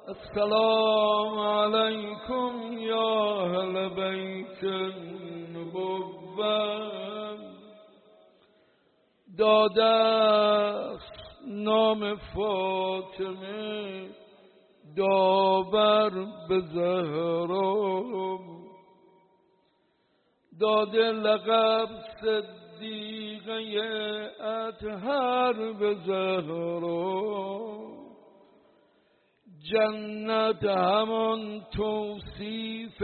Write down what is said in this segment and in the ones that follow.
السلام علیکم یا اهل بیت النبوة. داده است نام فاطمه داور به زهرا، داده لقب صدیقه اطهر به زهرا. جنت همان توصیف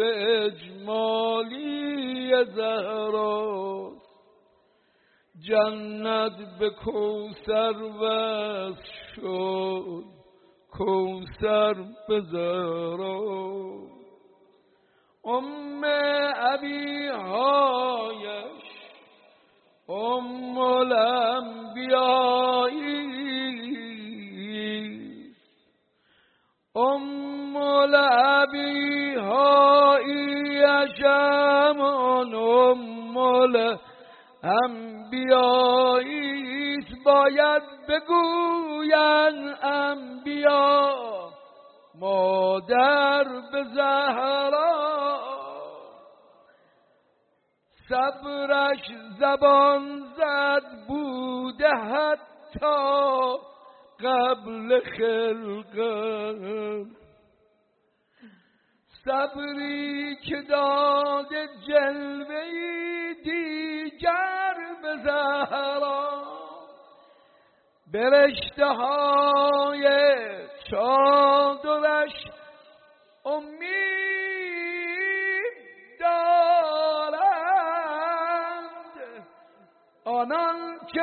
اجمالی زهراست، جنت به کوثر وصل شد، کوثر به زهرا. ابیهایش ام الانبیایی، ابیهایش همان ام الانبیایی. باید بگوین انبیا مادر به زهرا. صبرش زبان زد بوده حتی قبل خلقت، صبری که داده جلوه‌ای دیگر به زهرا. به رشته‌های چادرش امید دارند آنان که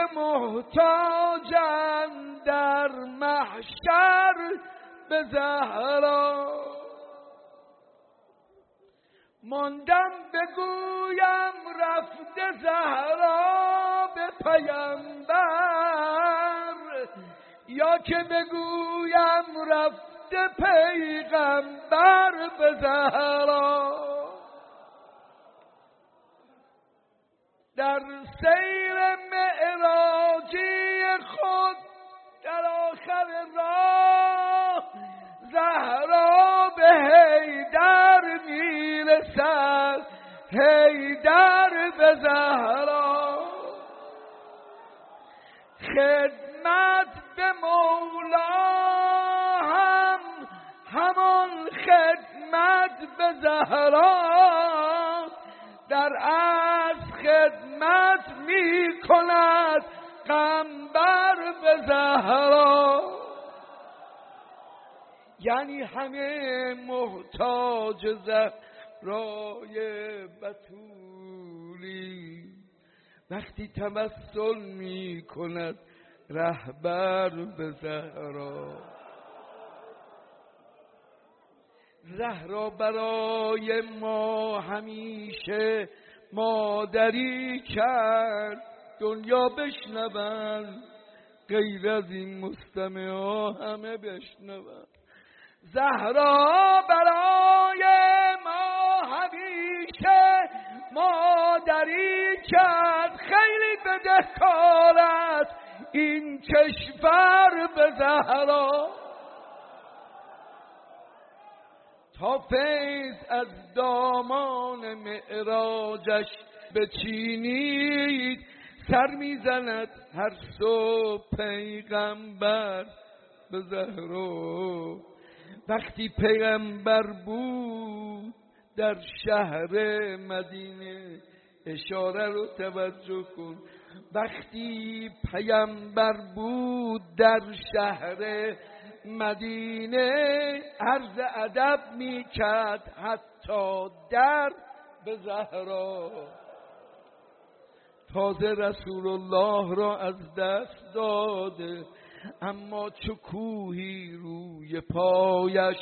محتاجند در محشر به زهرا. ماندم بگویم رفته زهرا به پیامبر، یا که بگویم رفته پیغمبر به زهرا. در سیر معراجی خود در آخر راه زهرا به حیدر میرسد، حیدر به زهرا. خدمت به مولا هم همان خدمت به زهرا، در اصل خدمت می کند قنبر به زهرا. یعنی همه محتاج زهرای بتولی، وقتی تمثل می کند رهبر به زهرا. زهرا برای ما همیشه مادری کرد، دنیا بشنون غیر از این مستمعا همه بشنون. زهرا برای ما همیشه مادری کرد، خیلی بدهکار است این کشور به زهرا. تا فیض از دامان معراجش بچینید، سر میزند هر صبح پیغمبر به زهرا. وقتی پیغمبر بود در شهر مدینه، اشاره رو توجه کن، وقتی پیغمبر بود در شهر مدینه عرض ادب میکرد حتی در به زهرا. تازه رسول الله را از دست داده، اما چو کوهی روی پایش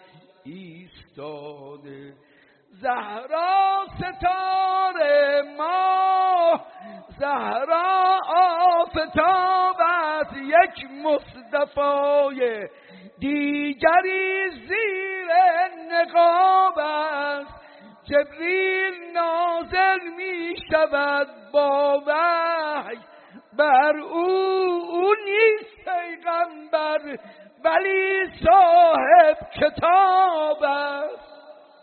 ایستاده. زهرا ستاره ماه، زهرا آفتاب است، یک مصطفی دیگری زیر نقاب است. جبریل نازل می شود با وحی بر او نیست پیغمبر ولی صاحب کتاب است،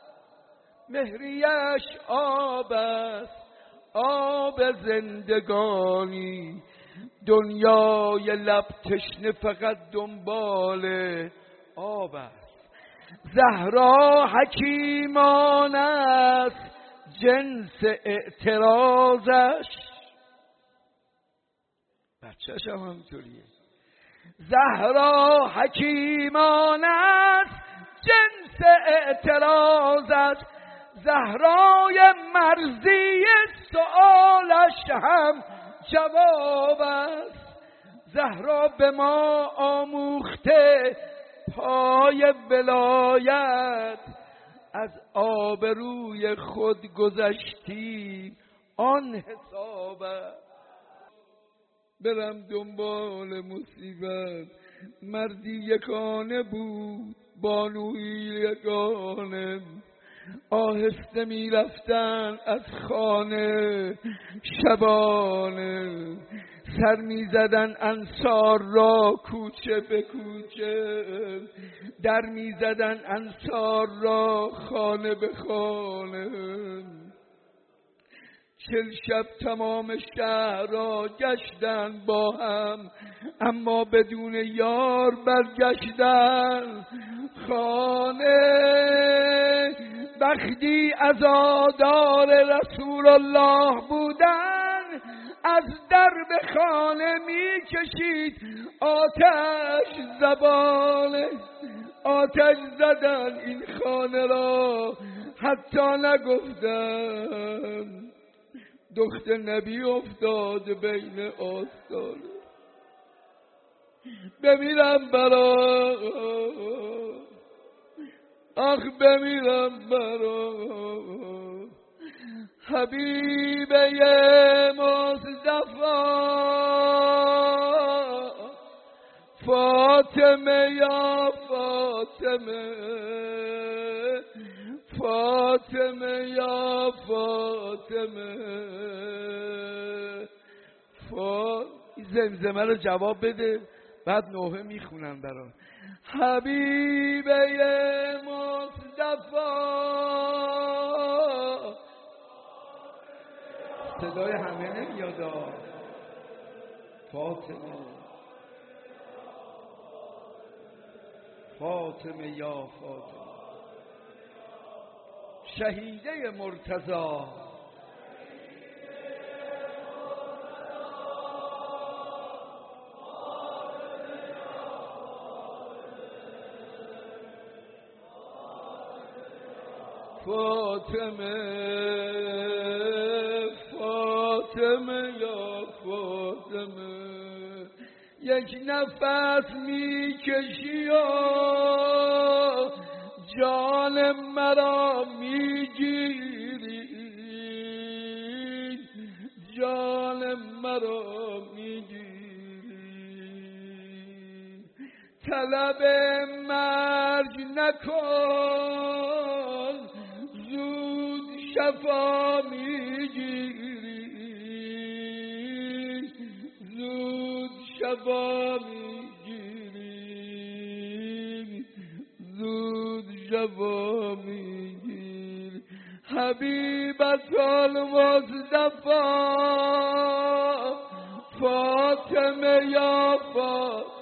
مهریش آب است، آب زندگانی. دنیای لب تشنه فقط دنبال آب است. زهرا حکیمان است جنس اعتراضش، بچه‌ش هم همینطوریه. زهرا حکیمان است جنس اعتراضش، زهرای مرزی سؤالش هم جواب است. زهرا به ما آموخته پای ولایت، از آبروی خود گذشتی آن حساب است. برم دنبال مصیبت، مردی یکانه بود بانوی یگانه، آهسته می رفتن از خانه شبانه، سر می زدن انصار را کوچه به کوچه، در می زدن انصار را خانه به خانه. 40 شب تمام شهر را گشتن با هم، اما بدون یار برگشتن خانه. وقتی عزادار رسول الله بودن، از درب خانه می کشید آتش زبانه. آتش زدن این خانه را حتی نگفتن، دخت نبی افتاد بین آستانه. بمیرم برا، آخ بمیرم برا حبیبه مصطفی. فاطمه یا فاطمه، فاطمه یا فاطمه. زمزمه رو جواب بده، بعد نوحه میخونن برام. حبیبه مصطفی، صدای همه نمیاد. فاطمه، فاطمه یا فاطمه، شهیده مرتضی. فاطمه، فاطمه یا فاطمه، یک نفس میکشی و جان مرا میگیری، جان مرا میگیری. طلب مرگ نکن، زود شفا میگیری، زود شفا میگیری، زود شفا میگیری. حبیبت المصطفی، فاطمه یا فاطمه،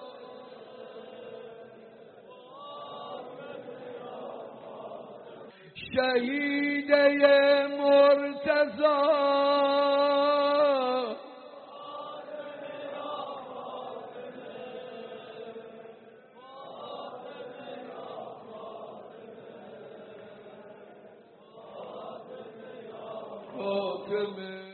شهیده مرتضی. فاطمه